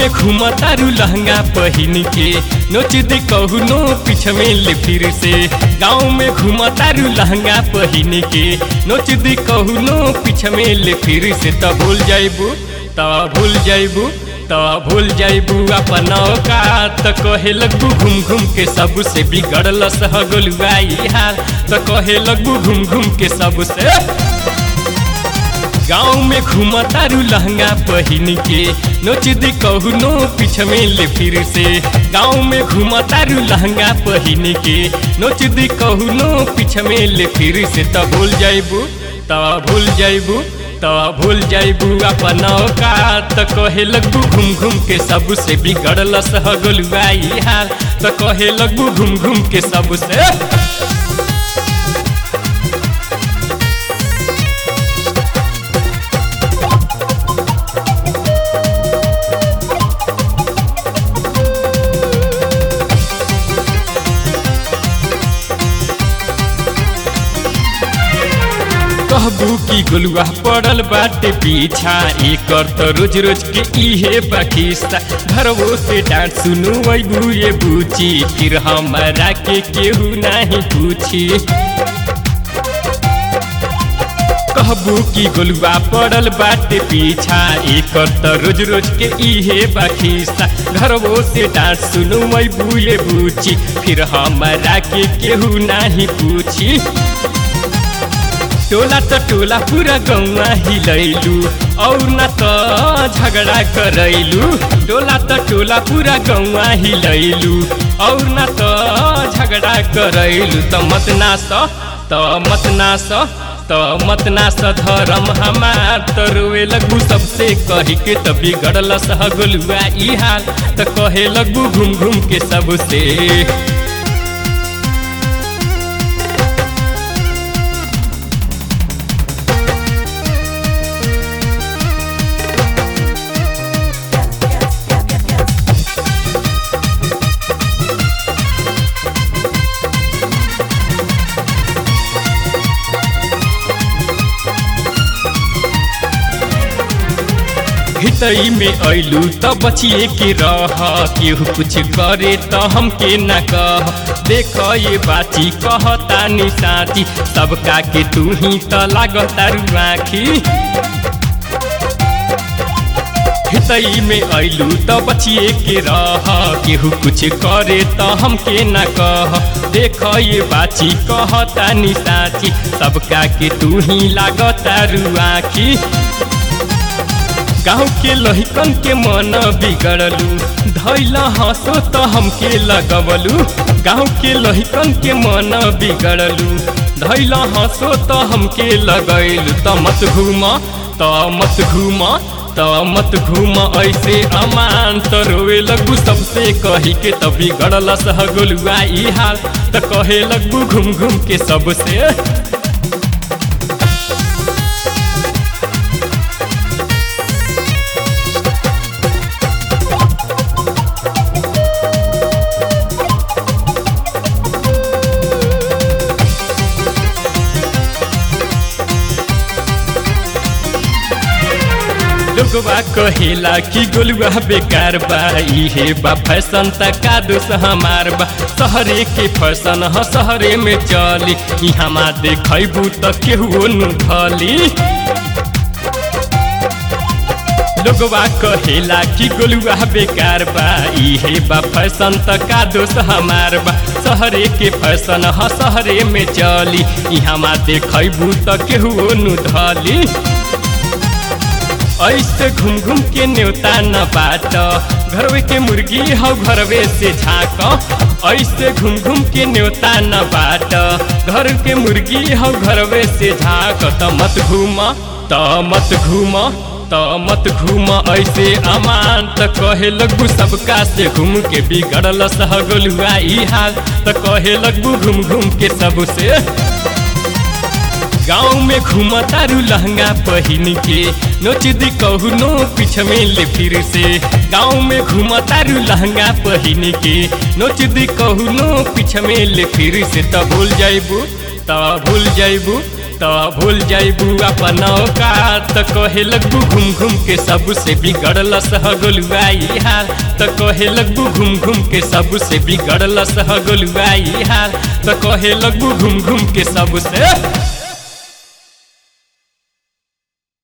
में घूमतारू लहंगा पहिन के नोच दे कहूनो पीछ में ले फिर से। गाँव में घूमतारू लहंगा पहिन के नोच दे कहूनो पीछ में ले फिर से। त भूल जाइबू भूल जाइबू अपन औकात। त कहे लगबू घूम घूम के सबसे बिगड़ल सहगलुआई हाल। त कहे लगबू घूम घूम के सबसे। गाँव में घूमतारू लहंगा पहिन के नोच दे कहूनो पीछ में ले फिर से। गाँव में घूमतारू लहंगा पहिन के नोच दे कहूनो पीछ में ले फिर से। त भूल जाइबू अपन औकात। त कहे लगबू घूम घूम के सबसे बिगड़ल सहगलुआई हाल। त कहे लगबू घूम घूम के सबसे। कहबू की गुलुआ पड़ल बाटे पीछा एकर तो रोज रोज के इहे बखिस्ता। घरवो से डांट सुनू अबू ये बूची फिर हमारा के केहू नहीं पूछी। कहबू की गुलुआ पड़ल बाटे पीछा एकर तो रोज रोज के इहे बखिस्ता। घरवो से डांट सुनू अबू ये बूची फिर हमारा के केहू नहीं पूछी। टोला तो टोला पूरा गौवा हिलैलू और न तो झगड़ा करैलू। टोला तो टोला पूरा गौवा हिलैलू और न तो झगड़ा करैलू। त मत नास धर्म हमार। त रोए लगबू सबसे कही के त बिगड़ल सहगलुआई हाल। त कहे लगबू घूम घूम के सबसे। हितई में अइलू त बचिए के रह केहू कुछ करे त हमके न कह। देख ये बाची कहता नि साची सबका के तू ही त लागतारू आखी। हितई में अइलू त बचिए के रह केहू कुछ करे त हमके न कह। देख ये बाची कहता नि साची सबका के तू ही लागतारू आखी। गाँव के लहिकन के मन बिगड़लू धैला हंसो तो हमके लगवलू। गाँव के लहिकन के मन बिगड़लू धैला हंसो तो हमके लगैलू। त मत घूम ऐसे अमान। त रोए लगबू सबसे कही के त बिगड़ल सहगलुआई हाल। त कहे लगबू घूम घूम के सबसे। लोगवा कहेला कि गोलुआ बेकार बा इहे बा फैशन त का दोष हमार बा। शहरे के फैशन ह शहरे में चली इहाँ देखबू त केहू नु धली। लोगवा कहेला कि गोलुआ बेकार बा इहे बा फैशन त का दोष हमार बा। शहरे के फैशन ह शहरे में चली इहाँ देखबू त केहू नु धली। ऐसे घूम घूम के न्योता न बाट घरवे के मुर्गी हौ घरवे से झाँक। ऐसे घूम घूम के न्योता न बाट घर के मुर्गी हौ घरवे से झाँक। त मत घूम ऐसे अमान। त कहे लगबू सबका से घूम के बिगड़ल सहगलुआई हाल। त कहे लगबू घूम घूम के सबसे। गाँव में घूमतारू लहंगा पहिन के नोच दी कहूनो पीछ में ले फिर से। गाँव में घूमतारू लहंगा पहिन के नोच दी कहूनो पीछ में ले फिर से। त भूल जाइबू तो भूल जाइबू अपन औकात त कहे लगबू घूम घूम के सबसे बिगड़ल सह गोलुआई हाल त कहे लगबू घूम घूम के सबसे बिगड़ल सह गोलुआई हाल त कहे लगबू घूम घूम के सबसे